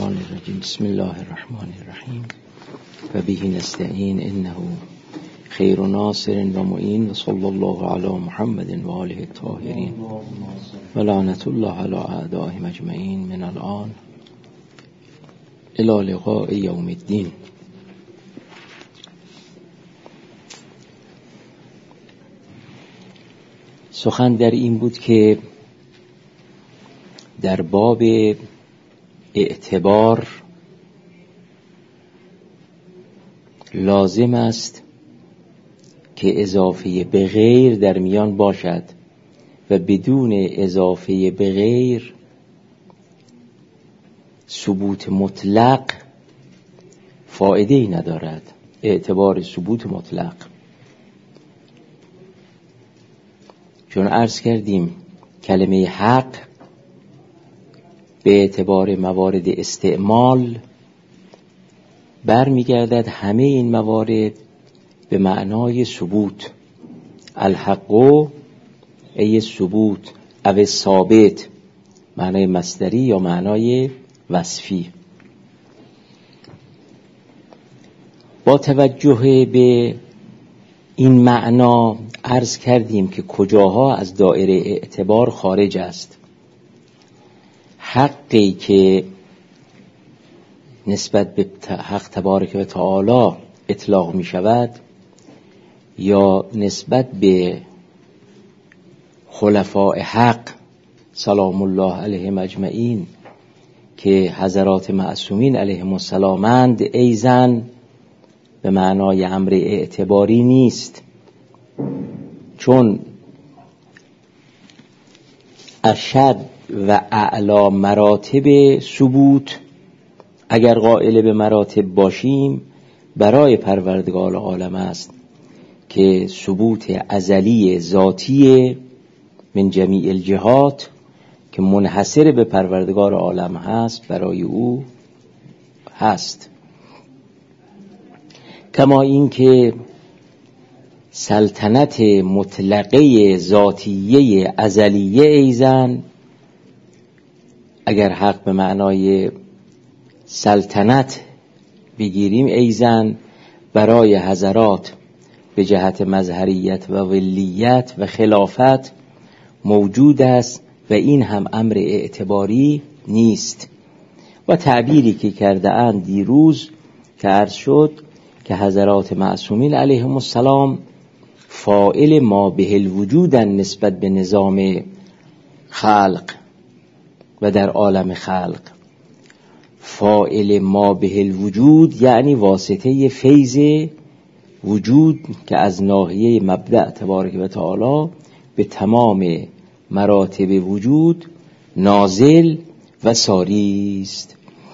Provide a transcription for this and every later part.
الشیطان الرجیم. بسم الله الرحمن الرحیم و به نستعین انه خیر ناصر و معین و صلی الله علی محمد و آله الطاهرین و لعنت الله علی اعدائهم اجمعین من الان الی لقاء یوم الدین. سخن در این بود که در باب اعتبار لازم است که اضافه به غیر در میان باشد و بدون اضافه به غیر ثبوت مطلق فایده ای ندارد. اعتبار ثبوت مطلق، چون عرض کردیم کلمه حق به اعتبار موارد استعمال برمیگردد همه این موارد به معنای ثبوت. الحق ای ثبوت او ثابت، معنای مصدری یا معنای وصفی. با توجه به این معنا عرض کردیم که کجاها از دایره اعتبار خارج است. حقی که نسبت به حق تبارک و تعالی اطلاق می شود یا نسبت به خلفاء حق سلام الله علیهم اجمعین که حضرات معصومین علیهم السلامند، ایزن به معنای امر اعتباری نیست، چون اشد و اعلی مراتب ثبوت اگر قائل به مراتب باشیم برای پروردگار عالم است که ثبوت ازلی ذاتی من جمیع الجهات که منحصر به پروردگار عالم هست برای او هست. کما این که سلطنت مطلقه ذاتیه ازلیه ایزن اگر حق به معنای سلطنت بگیریم ایزن برای حضرات به جهت مظهریت و ولیت و خلافت موجود است و این هم امر اعتباری نیست. و تعبیری که کرده اند دیروز که عرض شد که حضرات معصومین علیهم السلام فاعل ما به الوجودن نسبت به نظام خلق و در عالم خلق. فاعل ما به الوجود یعنی واسطه فیض وجود که از ناحیه مبدأ تبارک و تعالی به تمام مراتب وجود نازل و ساری است.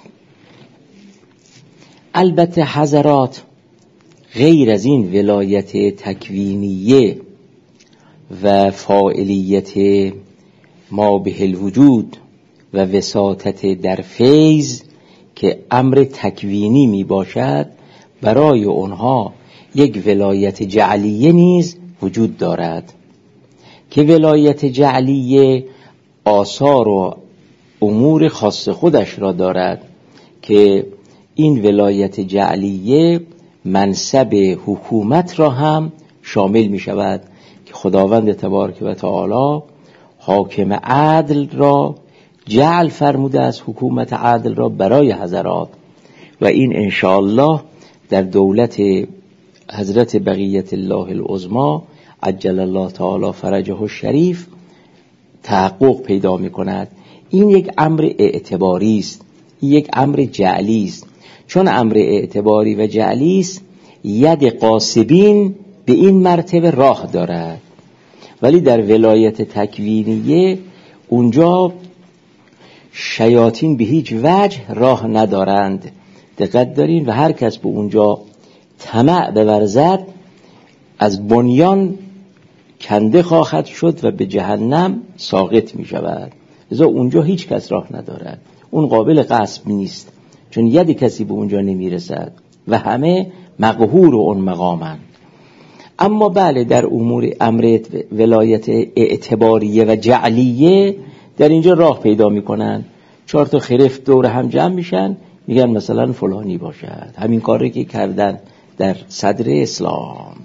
البته حضرات غیر از این ولایت تکوینیه و فاعلیت ما به الوجود و وساطت در فیض که امر تکوینی می باشد، برای آنها یک ولایت جعلیه نیز وجود دارد که ولایت جعلیه آثار و امور خاص خودش را دارد که این ولایت جعلیه منصب حکومت را هم شامل می شود که خداوند تبارک و تعالی حاکم عدل را جعل فرموده از حکومت عدل را برای حضرات و این انشاءالله در دولت حضرت بقیت الله العظمی عجل الله تعالی فرجه الشریف تحقق پیدا می کند. این یک امر اعتباری است، یک امر جعلی است. چون امر اعتباری و جعلی است ید قاسبین به این مرتبه راه دارد، ولی در ولایت تکوینیه اونجا شیاطین به هیچ وجه راه ندارند. دقت دارین و هر کس به اونجا طمع بورزد از بنیان کنده خواهد شد و به جهنم ساقط می شود. لذا اونجا هیچ کس راه ندارد، اون قابل غصب نیست چون ید کسی به اونجا نمی رسد و همه مقهور اون مقامند. اما بله در امور امر ولایت اعتباریه و جعلیه در اینجا راه پیدا می کنند، 4 تا خرف دور هم جمع میشن میگن مثلا فلانی باشد. همین کاری که کردن در صدر اسلام.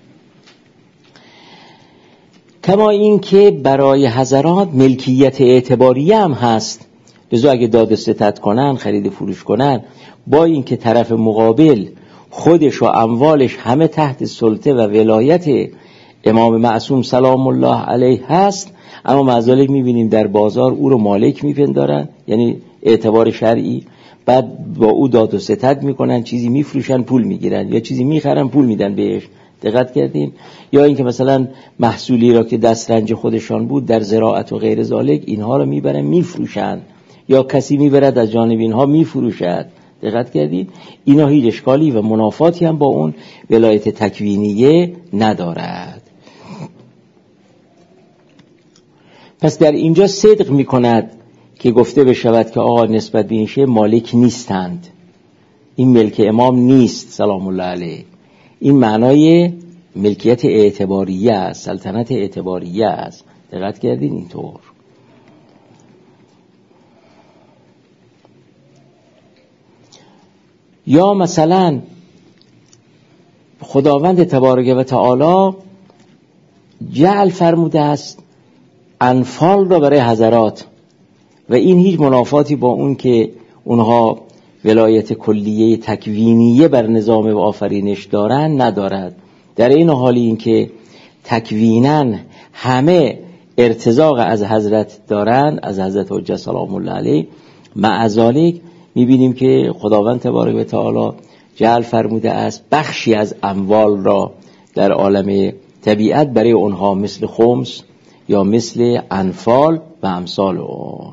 کما این که برای حضرات ملکیت اعتباریه هم هست، لذا اگه داد و ستد کنن، خرید فروش کنن، با این که طرف مقابل خودش و اموالش همه تحت سلطه و ولایت امام معصوم سلام الله علیه هست، اما معذالک میبینیم در بازار او رو مالک میپندارن، یعنی اعتبار شرعی، بعد با او داد و ستد میکنن، چیزی میفروشن پول میگیرن یا چیزی میخرن پول میدن بهش. دقت کردیم؟ یا اینکه مثلا محصولی را که دسترنج خودشان بود در زراعت و غیر ذالک اینها رو میبرن میفروشن، یا کسی میبرد از جانب اینها میفروشد. دقت کردید؟ اینا هیچ اشکالی و منافاتی هم با اون ولایت تکوینیه ندارد. پس در اینجا صدق میکند که گفته بشود که آقا نسبت به این شی مالک نیستند، این ملک امام نیست سلام الله علیه. این معنای ملکیت اعتباریه است، سلطنت اعتباریه است. دقت کردین؟ اینطور. یا مثلا خداوند تبارک و تعالی جعل فرموده است انفال را برای حضرات، و این هیچ منافاتی با اون که اونها ولایت کلیه تکوینیه بر نظام و آفرینش دارن ندارد. در این حالی این که تکویناً همه ارتزاق از حضرت دارن، از حضرت حجت سلام الله علیه، مع ذالک میبینیم که خداوند تبارک و تعالی جعل فرموده است بخشی از اموال را در عالم طبیعت برای اونها مثل خمس یا مثل انفال و امثال اون.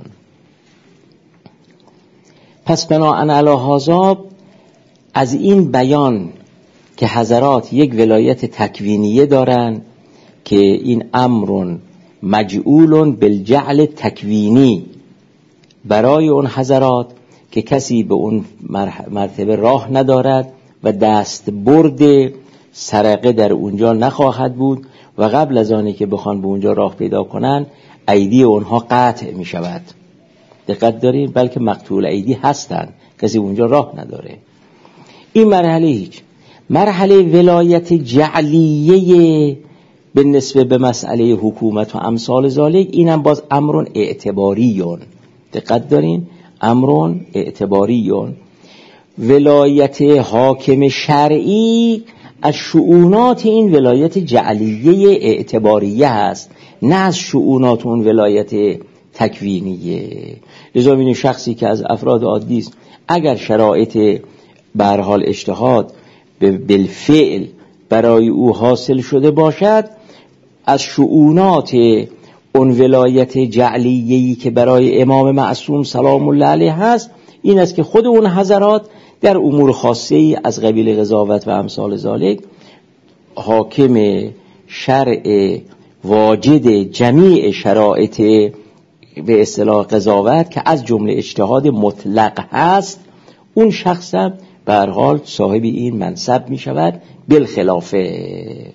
پس بناءً علی هذا، از این بیان که حضرات یک ولایت تکوینیه دارن که این امر مجعول بالجعل تکوینی برای اون حضرات که کسی به اون مرتبه راه ندارد و دست برد سرقه در اونجا نخواهد بود و قبل از آنی که بخوان به اونجا راه پیدا کنن ایدی اونها قطع می شود. دقت دارین؟ بلکه مقطوع ایدی هستن، کسی اونجا راه نداره. این مرحله هیچ. مرحله ولایت جعلیه به نسبه به مسئله حکومت و امثال ذالک، اینم باز امر اعتباریون. دقت دارین؟ امر اعتباریون. ولایت حاکم شرعی از شؤونات این ولایت جعلیه اعتباریه هست، نه از شؤونات اون ولایت تکوینیه. لذا این شخصی که از افراد عادی است، اگر شرایط به هر حال اجتهاد بالفعل برای او حاصل شده باشد، از شؤونات اون ولایت جعلیه‌ای که برای امام معصوم سلام الله علیه هست این است که خود اون حضرات در امور خاصه‌ای از قبیل قضاوت و امثال ذالک حاکم شرع واجد جمیع شرایط به اصطلاح قضاوت که از جمله اجتهاد مطلق هست، اون شخص هم به هر حال صاحب این منصب می شود بالخلافه.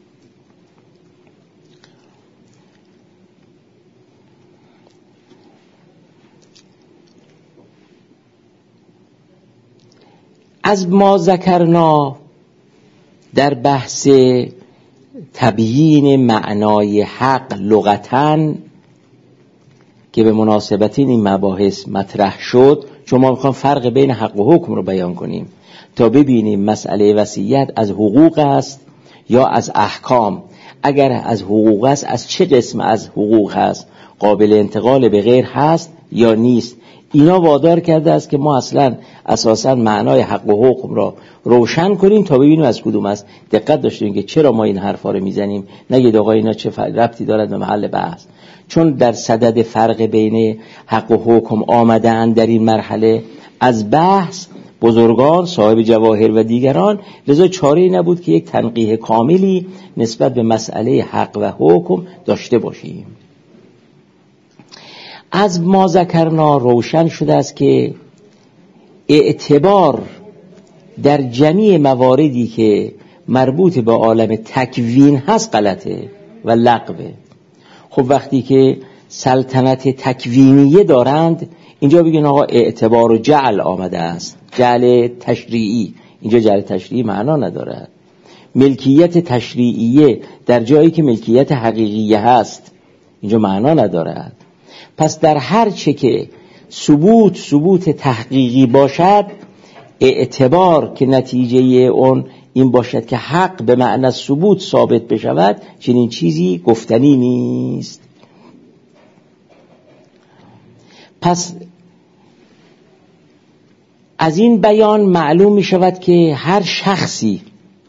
از ما ذکرنا در بحث تبیین معنای حق لغتاً که به مناسبت این مباحث مطرح شد، چون ما میخوام فرق بین حق و حکم رو بیان کنیم تا ببینیم مسئله وصیت از حقوق است یا از احکام. اگر از حقوق است، از چه قسم از حقوق هست، قابل انتقال به غیر هست یا نیست. اینا وادار کرده است که ما اصلا اساسا معنای حق و حکم را روشن کنیم تا ببینیم از کدوم است. دقت داشتیم که چرا ما این حرفا رو میزنیم، نگید آقا اینا چه ربطی دارد به محل بحث. چون در صدد فرق بین حق و حکم آمده‌اند در این مرحله از بحث بزرگان صاحب جواهر و دیگران، لذا چاره‌ای نبود که یک تنقیح کاملی نسبت به مسئله حق و حکم داشته باشیم. از ما ذکرنا روشن شده است که اعتبار در جمیع مواردی که مربوط به عالم تکوین هست غلطه و لغوه. خب وقتی که سلطنت تکوینیه دارند، اینجا بگین آقا اعتبار و جعل آمده است، جعل تشریعی. اینجا جعل تشریعی معنا نداره. ملکیت تشریعیه در جایی که ملکیت حقیقیه هست اینجا معنا نداره. پس در هر چه که ثبوت تحقیقی باشد، اعتبار که نتیجه اون این باشد که حق به معنی ثبوت ثابت بشود، چنین چیزی گفتنی نیست. پس از این بیان معلوم می شود که هر شخصی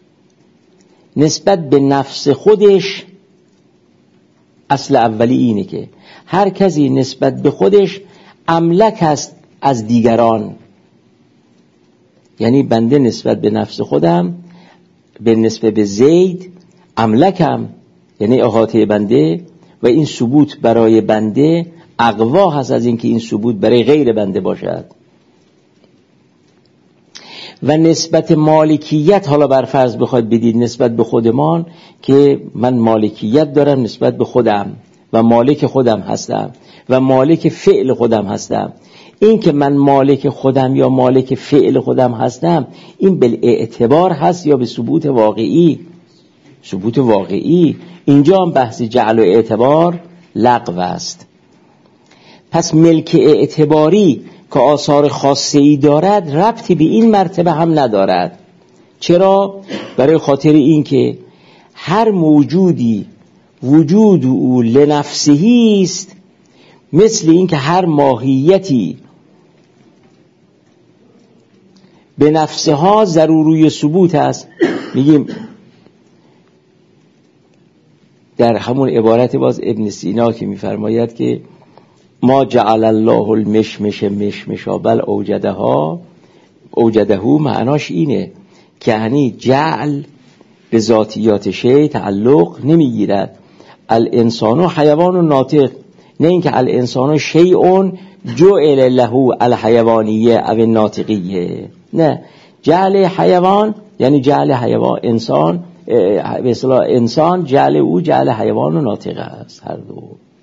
نسبت به نفس خودش، اصل اولی اینه که هر کسی نسبت به خودش املک است از دیگران. یعنی بنده نسبت به نفس خودم، به نسبت به زید املکم، یعنی احاطه بنده، و این ثبوت برای بنده اقوا هست از اینکه این ثبوت برای غیر بنده باشد. و نسبت مالکیت، حالا برفرض بخواید بدید نسبت به خودمان که من مالکیت دارم نسبت به خودم و مالک خودم هستم و مالک فعل خودم هستم. این که من مالک خودم یا مالک فعل خودم هستم، این بالاعتبار هست یا به ثبوت واقعی؟ ثبوت واقعی. اینجا هم بحث جعل و اعتبار لغو است. پس ملک اعتباری که آثار خاصه‌ای دارد ربطی به این مرتبه هم ندارد. چرا؟ برای خاطر این که هر موجودی وجود او لنفسهی است، مثل این که هر ماهیتی به نفسها ضروری ثبوت است. میگیم در همون عبارت باز ابن سینا که میفرماید که ما جعل الله المشمش مشمشا بل اوجده معناش اینه که یعنی جعل به ذاتیات شیء تعلق نمیگیرد. الانسان و حیوان و ناطق، نه اینکه الانسان شیء جعل له الحیوانیه او الناطقیه، نه. جعل حیوان یعنی جعل حیوان انسان، به اصطلاح انسان جعل او جعل حیوان و ناطق است، هر دو.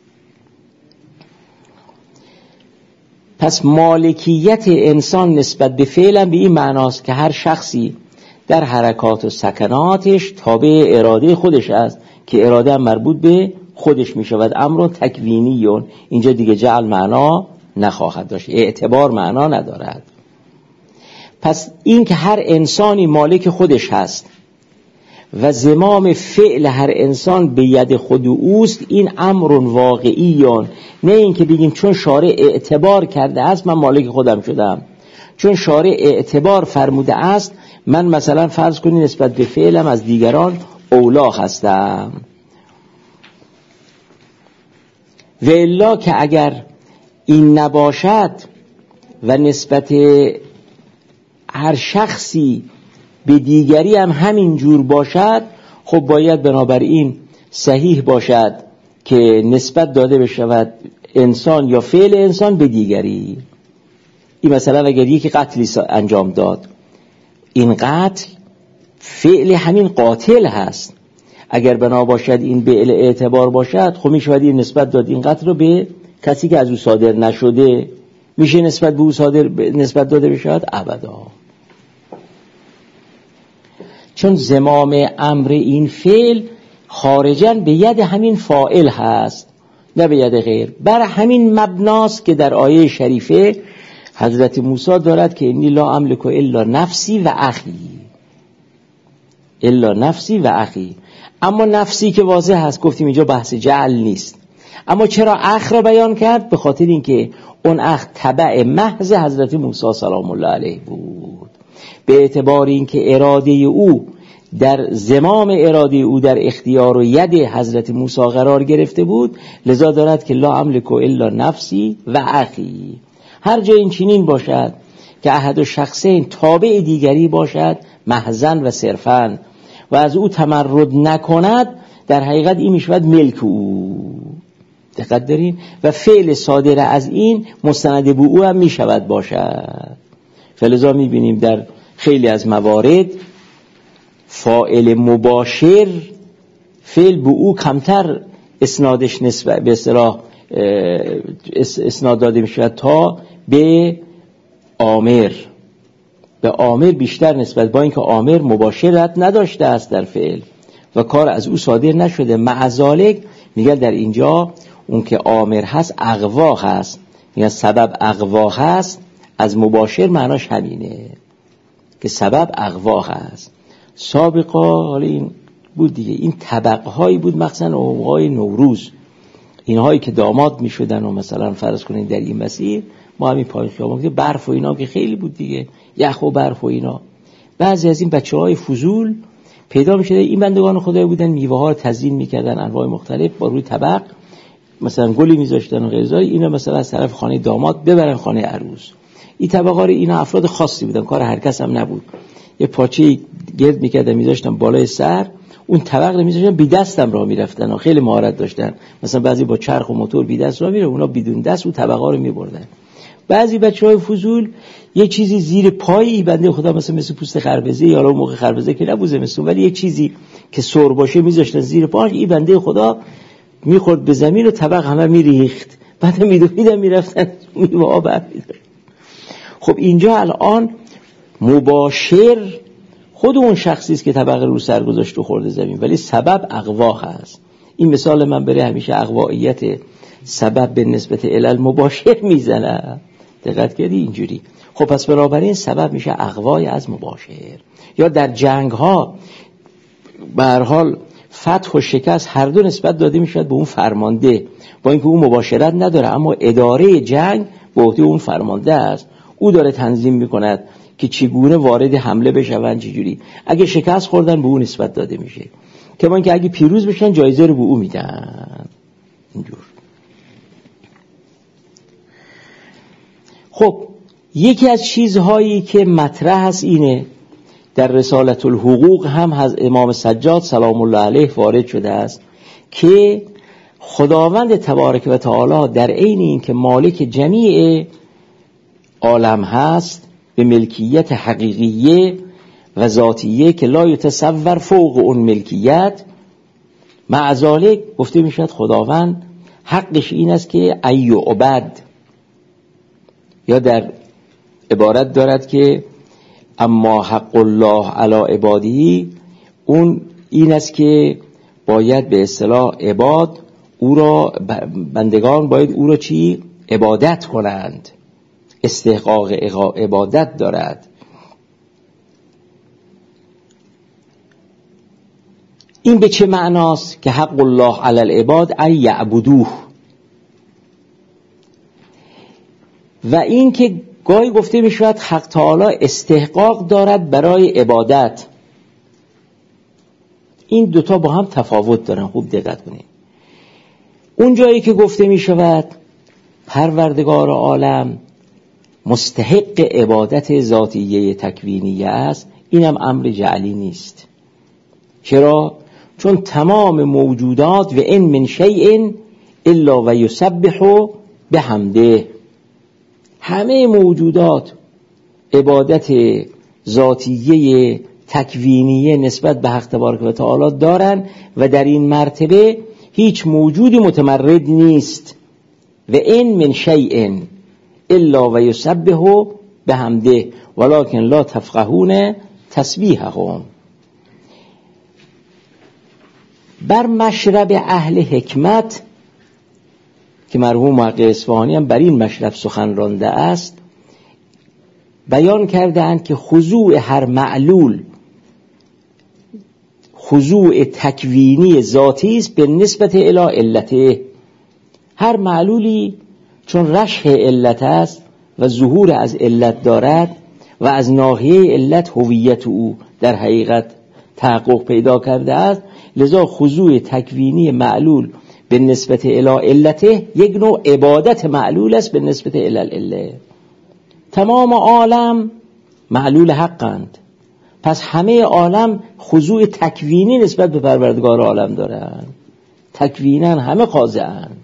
پس مالکیت انسان نسبت به فعل به این معناست که هر شخصی در حرکات و سکناتش تابع اراده خودش است که اراده هم مربوط به خودش می شود. امر تکوینیون، اینجا دیگه جعل معنا نخواهد داشت، اعتبار معنا ندارد. پس این که هر انسانی مالک خودش هست و زمام فعل هر انسان به ید خود اوست، این امر واقعیون، نه این که بگیم چون شارع اعتبار کرده است من مالک خودم شدم، چون شارع اعتبار فرموده است من مثلا فرض کنید نسبت به فعلم از دیگران اولا هستم. و الا که اگر این نباشد و نسبت هر شخصی به دیگری هم همین جور باشد، خب باید بنابراین صحیح باشد که نسبت داده بشود انسان یا فعل انسان به دیگری. این مثلا اگر یکی قتلی انجام داد، این قتل فعل همین قاتل هست، اگر بنا باشد این به اعتبار باشد، خب میشه این نسبت داد این قتل رو به کسی که از او صادر نشده، میشه نسبت به او نسبت داده بشود؟ ابدا. چون زمام امر این فعل خارجاً به ید همین فاعل هست نه به ید غیر. بر همین مبناست که در آیه شریفه حضرت موسی دارد که انی لا املک الا نفسی و اخی، الا نفسی و اخی. اما نفسی که واضح هست، گفتیم اینجا بحث جعل نیست. اما چرا اخ را بیان کرد؟ به خاطر اینکه اون اخ تبع محض حضرت موسی سلام الله علیه بود، به اعتبار اینکه اراده او در زمام اراده او در اختیار و ید حضرت موسی قرار گرفته بود، لذا دارد که لا املک الا نفسی و اخی. هر جا این چنین باشد که احد شخصین تابع دیگری باشد محضاً و صرفاً و از او تمرد نکند، در حقیقت این میشود ملک او. دقت دارین؟ و فعل صادر از این مستند به او هم میشود باشد. فلذا میبینیم در خیلی از موارد فاعل مباشر فعل به او کمتر اسنادش نسبت به اصطلاح اسناد داده میشود تا به آمر بیشتر نسبت، با اینکه آمر مباشرت نداشته است در فعل و کار از او صادر نشده. مع ذالک میگه در اینجا اون که آمر هست اغوا هست، میگه سبب اغوا هست، از مباشر معناش همینه که سبب اغوا هست. سابقا حالا این بود دیگه، این طبقه هایی بود مخصوصا اوقای نوروز، اینهایی که داماد می شدن و مثلا فرض کنید در این مسیر ما همین پای خیابان که برف و اینا که خیلی بود دیگه، یخ و برف و اینا، بعضی از این بچه های فضول پیدا می شده، این بندگان خدای بودن، میوه ها رو تزیین می کردن انواع مختلف با روی طبق، مثلا گلی می ذاشتن و غیرزایی، اینا مثلا از طرف خانه داماد ببرن خانه عروس. این طبقه ها اینا افراد خاصی بودن، کار هر کس هم نبود. یه پاچه گرد می کردن می ذاشتن بالای سر، اون طبق رو می‌ذاشتن بی دستم راه می‌رفتن و خیلی مهارت داشتن، مثلا بعضی با چرخ و موتور بی دست راه میره، اونا بدون دست اون طبقا رو می‌بردن. بعضی بچه‌های فضول یه چیزی زیر پای بنده خدا مثل پوست خربزه، یا موقع خربزه که نبوزه مثلا، ولی یه چیزی که سر باشه می‌ذاشتن زیر پاش، این بنده خدا می‌خورد به زمین و طبق همه می‌ریخت، بعد می‌دویدن می‌رفتن میوه‌ها برمی‌داشتن. خب اینجا الان مباشر خود اون شخصی است که طبقه رو سر گذاشت و خورده زمین، ولی سبب اغوا هست. این مثال من برای همیشه اغواییت سبب به نسبت علل مباشر میزنه، دقت کردی اینجوری. خب پس بنابراین سبب میشه اغوای از مباشر. یا در جنگ ها به هر حال فتح و شکست هر دو نسبت داده میشد به اون فرمانده، با اینکه اون مباشرت نداره اما اداره جنگ به عهده اون فرمانده است، او داره تنظیم میکند که چگونه وارد حمله بشون، چجوری. اگه شکست خوردن به اون نسبت داده میشه، که من که اگه پیروز بشن جایزه رو به او میدن. اینجور. خب یکی از چیزهایی که مطرح است اینه، در رسالت الحقوق هم از امام سجاد سلام الله علیه وارد شده است که خداوند تبارک و تعالی در عین این که مالک جمیع عالم هست به ملکیت حقیقیه و ذاتیه که لا یتصور فوق اون ملکیت، مع ذالک گفته میشد خداوند حقش این است که ایعبد، یا در عبارت دارد که اما حق الله علی عبادی، اون این است که باید به اصطلاح عباد او را، بندگان باید او را چی؟ عبادت کنند، استحقاق عبادت دارد. این به چه معناست که حق الله علی العباد ای یعبدوه؟ و این که گاهی گفته می شود حق تعالی استحقاق دارد برای عبادت. این دوتا با هم تفاوت دارن، خوب دقت کنید. اون جایی که گفته می شود پروردگار عالم مستحق عبادت ذاتیه تکوینیه است، اینم امر جعلی نیست. چرا؟ چون تمام موجودات و ان من شیء الا و یسبح بحمده، همه موجودات عبادت ذاتیه تکوینیه نسبت به حق تبارک و تعالی دارن و در این مرتبه هیچ موجودی متمرد نیست. و ان من شیء الا و یسبح بحمده ولکن لا تفقهون تسبیحهم. بر مشرب اهل حکمت که مرحوم محقق اصفهانی هم بر این مشرب سخن رانده است، بیان کردند که خضوع هر معلول خضوع تکوینی ذاتی است به نسبت الی علته. هر معلولی چون رشح علت است و ظهور از علت دارد و از ناحیه علت هویت او در حقیقت تحقق پیدا کرده است، لذا خضوع تکوینی معلول به نسبت الی علته یک نوع عبادت معلول است به نسبت الی العله. تمام عالم معلول حقند، پس همه عالم خضوع تکوینی نسبت به پروردگار عالم دارند، تکویناً همه خاضعند.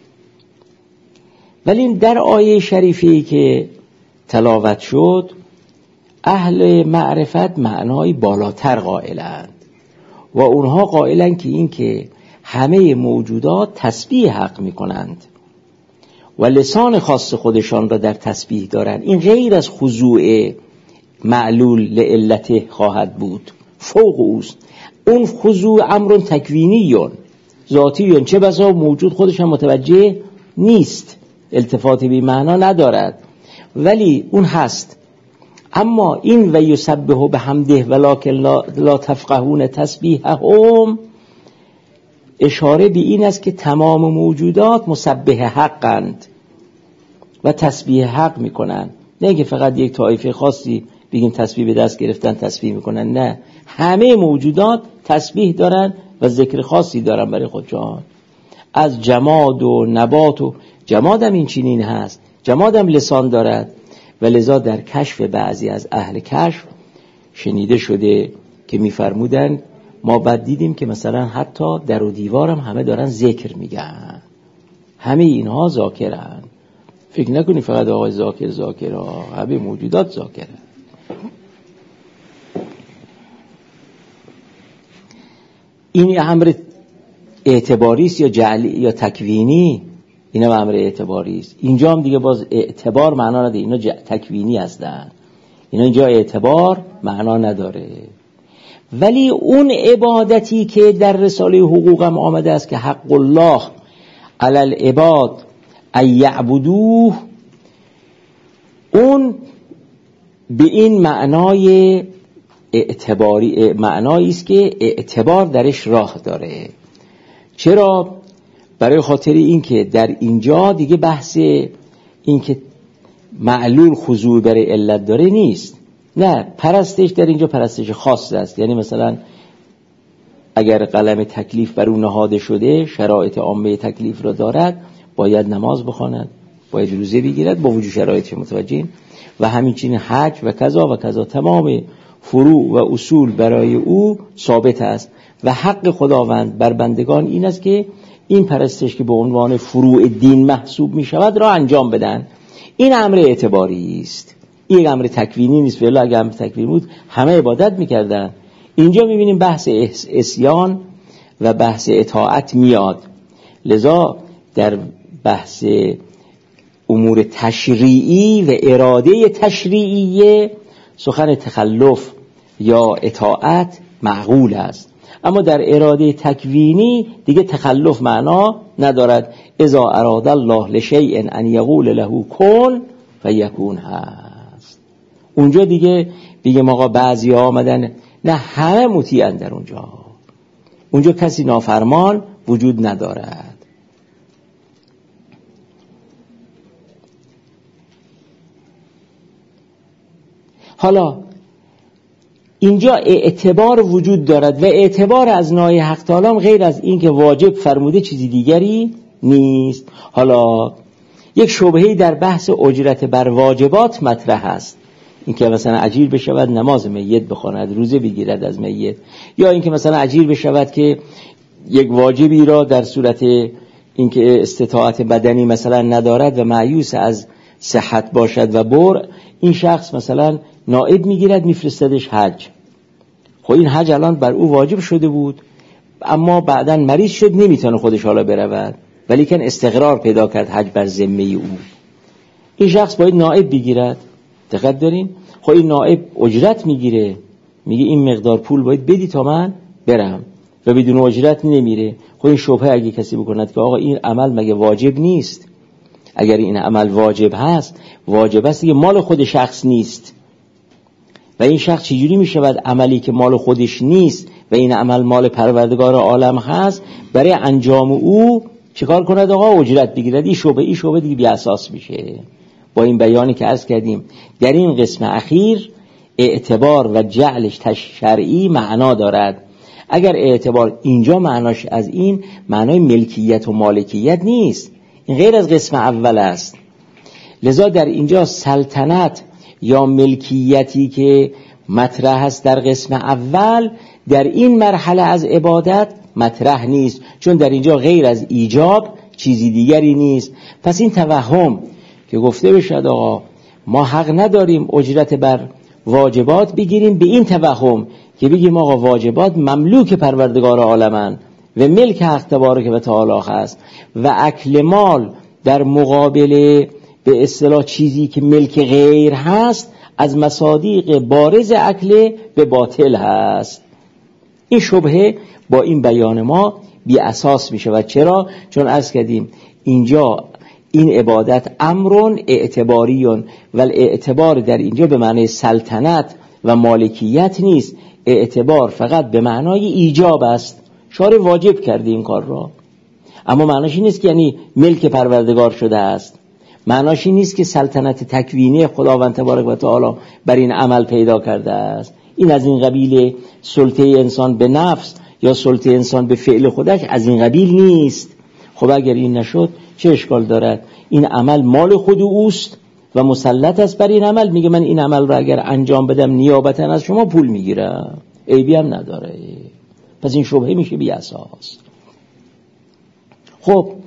ولی در آیه شریفی که تلاوت شد اهل معرفت معنای بالاتر قائلند و اونها قائلند که این که همه موجودات تسبیح حق می کنند. و لسان خاص خودشان را در تسبیح دارند. این غیر از خضوع معلول لعلته خواهد بود، فوق اوست. اون خضوع امر تکوینیون ذاتیون، چه بسا موجود خودش هم متوجه نیست، التفاتی به معنا ندارد، ولی اون هست. اما این و یسبح بحمده ولکن لا تفقهون تسبیحهم اشاره به این است که تمام موجودات مسبح حقند و تسبیح حق میکنن، نه که فقط یک طایفه خاصی بگیم تسبیح به دست گرفتن تسبیح میکنن، نه، همه موجودات تسبیح دارن و ذکر خاصی دارن برای خودشان. از جماد و نبات، و جماد هم این چنین هست، جماد هم لسان دارد. و لذا در کشف بعضی از اهل کشف شنیده شده که میفرمودن ما بعد دیدیم که مثلا حتی در و دیوار هم همه دارن ذکر میگن، همه اینها ذاکرن. فکر نکنی فقط آقای ذاکر ها، همه موجودات ذاکرن. این امر اعتباری است یا جعلی یا تکوینی؟ اینا امر اعتباری است. اینجا هم دیگه باز اعتبار معنا نداره، اینا تکوینی هستن، اینا اینجا اعتبار معنا نداره. ولی اون عبادتی که در رساله حقوق هم آمده است که حق الله علی العباد ان یعبدوه، اون به این معنای اعتباری، معنایی است که اعتبار درش راه داره. چرا؟ برای خاطر این که در اینجا دیگه بحث این که معلول خضوع برای علت داره نیست، نه، پرستش در اینجا پرستش خاص است. یعنی مثلا اگر قلم تکلیف بر اون نهاده شده، شرایط عامه تکلیف را دارد، باید نماز بخواند، باید روزه بگیرد، با وجود شرایطش متوجهیم، و همینچین حج و کذا و کذا، تمام فروع و اصول برای او ثابت است. و حق خداوند بر بندگان این است که این پرستش که به عنوان فروع دین محسوب می شود را انجام بدن. این امر اعتباری است، این امر تکوینی نیست. ولی اگر امر تکوینی بود همه عبادت میکردن. اینجا میبینیم بحث عصیان و بحث اطاعت میاد. لذا در بحث امور تشریعی و اراده تشریعیه سخن تخلف یا اطاعت معقول است، اما در اراده تکوینی دیگه تخلف معنا ندارد. اذا اراد الله لشیء ان یقول له کن فیکون هست. اونجا دیگه بگیم آقا بعضی ها آمدن، نه، همه مطیعن. در اونجا کسی نافرمان وجود ندارد. حالا اینجا اعتبار وجود دارد و اعتبار از نای حق تعالی غیر از این که واجب فرموده چیزی دیگری نیست. حالا یک شبهه‌ای در بحث اجرت بر واجبات مطرح است، این که مثلا اجیر بشود نماز میت بخواند، روزه بگیرد از میت، یا این که مثلا اجیر بشود که یک واجبی را در صورت اینکه استطاعت بدنی مثلا ندارد و مایوس از صحت باشد و بر، این شخص مثلا نائب میگیرد میفرستدش حج. خب این حج الان بر او واجب شده بود، اما بعداً مریض شد نمیتونه خودش حالا برود، ولی کن استقرار پیدا کرد حج بر ذمه او. این شخص باید نائب بگیرد. دقت دارین؟ خب این نائب اجرت میگیره، میگه این مقدار پول باید بدی تا من برم، و بدون اجرت نمیره. خب این شبهه اگه کسی بکند که آقا این عمل مگه واجب نیست؟ اگر این عمل واجب هست، واجب است که مال خود شخص نیست، و این شخص چجوری می شود عملی که مال خودش نیست و این عمل مال پروردگار عالم هست برای انجام او چیکار کند؟ آقا اجرت بگیرد. این شعبه دیگه بی اساس میشه. با این بیانی که عرض کردیم در این قسم اخیر اعتبار و جعلش شرعی معنا دارد. اگر اعتبار اینجا معناش از این معنای ملکیت و مالکیت نیست، این غیر از قسم اول است. لذا در اینجا سلطنت یا ملکیتی که مطرح است در قسم اول در این مرحله از عبادت مطرح نیست، چون در اینجا غیر از ایجاب چیزی دیگری نیست. پس این توهم که گفته بشد آقا ما حق نداریم اجرت بر واجبات بگیریم، به این توهم که بگیم آقا واجبات مملوک پروردگار عالمن و ملک حق تبارک و تعالی هست و اکل مال در مقابل به اصطلاح چیزی که ملک غیر هست از مصادیق بارز عقل به باطل هست. این شبهه با این بیان ما بی اساس می شود. چرا؟ چون عرض کردیم اینجا این عبادت امرون اعتباریون و الاعتبار در اینجا به معنی سلطنت و مالکیت نیست، اعتبار فقط به معنای ایجاب است. شارع واجب کرده این کار را، اما معناش نیست که یعنی ملک پروردگار شده است، معناش نیست که سلطنت تکوینی خداوند تبارک و تعالی بر این عمل پیدا کرده است. این از این قبیل سلطه انسان به نفس یا سلطه انسان به فعل خودش از این قبیل نیست. خب اگر این نشد چه اشکال دارد؟ این عمل مال خود اوست و مسلط است بر این عمل. میگه من این عمل را اگر انجام بدم نیابتا از شما پول میگیرم، عیبی هم نداره. پس این شبهه میشه بی اساس. خب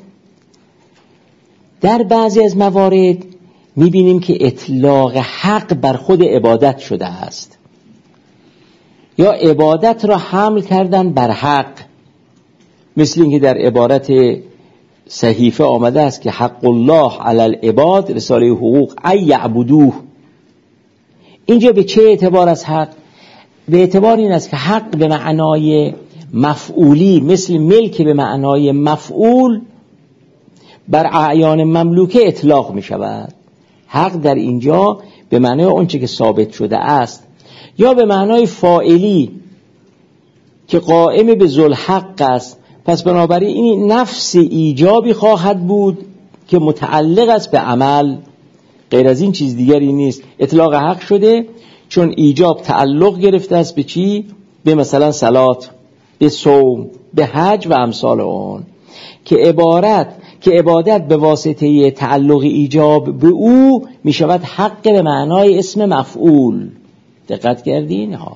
در بعضی از موارد میبینیم که اطلاق حق بر خود عبادت شده است، یا عبادت را حمل کردن بر حق، مثل اینکه در عبارت صحیفه آمده است که حق الله علی العباد رساله حقوق ای یعبدوه. اینجا به چه اعتبار از حق؟ به اعتبار این است که حق به معنای مفعولی مثل ملک به معنای مفعول بر اعیان مملوکه اطلاق می شود. حق در اینجا به معنای اونچه که ثابت شده است، یا به معنای فاعلی که قائم به ذوالحق است. پس بنابراین این نفس ایجابی خواهد بود که متعلق است به عمل، غیر از این چیز دیگری نیست. اطلاق حق شده چون ایجاب تعلق گرفته است به چی؟ به مثلا صلات، به صوم، به حج و امثال اون، که عبادت به واسطه تعلق ایجاب به او می شود حق به معنای اسم مفعول. دقت کردین ها؟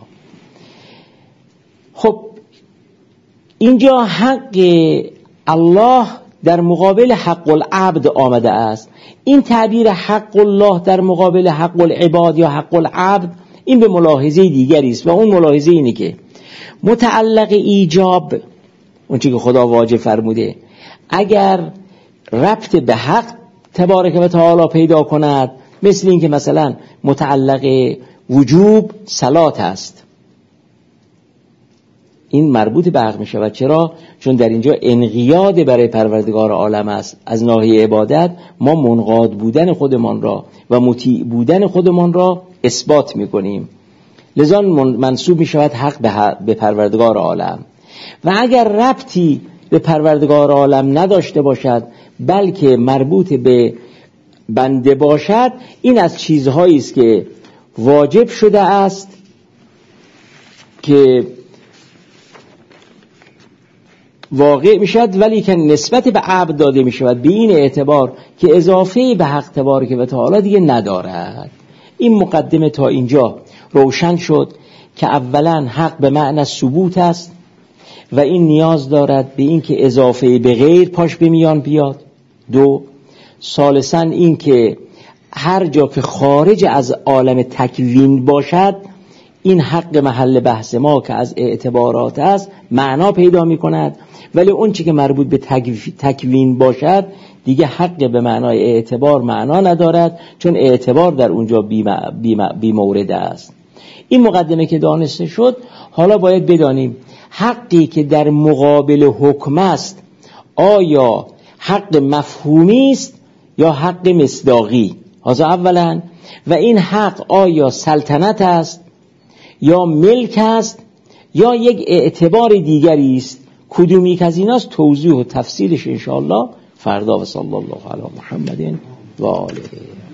خب اینجا حق الله در مقابل حق العبد آمده است. این تعبیر حق الله در مقابل حق العباد یا حق العبد این به ملاحظه دیگری است، و اون ملاحظه اینه که متعلق ایجاب، اون چیزی که خدا واجب فرموده، اگر ربط به حق تبارک و تعالی پیدا کند، مثل این که مثلا متعلق وجوب صلات است، این مربوط به حق می شود. چرا؟ چون در اینجا انقیاد برای پروردگار عالم است. از ناحیه عبادت ما منقاد بودن خودمان را و مطیع بودن خودمان را اثبات می کنیم، لذا منسوب می شود حق به پروردگار عالم. و اگر ربطی به پروردگار عالم نداشته باشد بلکه مربوط به بنده باشد، این از چیزهایی است که واجب شده است که واقع می شود، ولی که نسبت به عبد داده می شود، به این اعتبار که اضافه به حق تبارک و تعالی دیگه ندارد. این مقدمه تا اینجا روشن شد که اولا حق به معنی ثبوت است و این نیاز دارد به این که اضافه به غیر پاش به میان بیاد. دو، ثالثاً این که هر جا که خارج از عالم تکوین باشد، این حق محل بحث ما که از اعتبارات است معنا پیدا می کند، ولی اون چی که مربوط به تکوین باشد دیگه حق به معنای اعتبار معنا ندارد، چون اعتبار در اونجا بی مورد است. این مقدمه که دانسته شد، حالا باید بدانیم حقی که در مقابل حکم است آیا حق مفهومی است یا حق مصداقی؟ هذا اولا. و این حق آیا سلطنت است یا ملک است یا یک اعتبار دیگری است؟ کدومی که از ایناست توضیح و تفصیلش انشاءالله فردا. و صلی الله علی محمد و آله.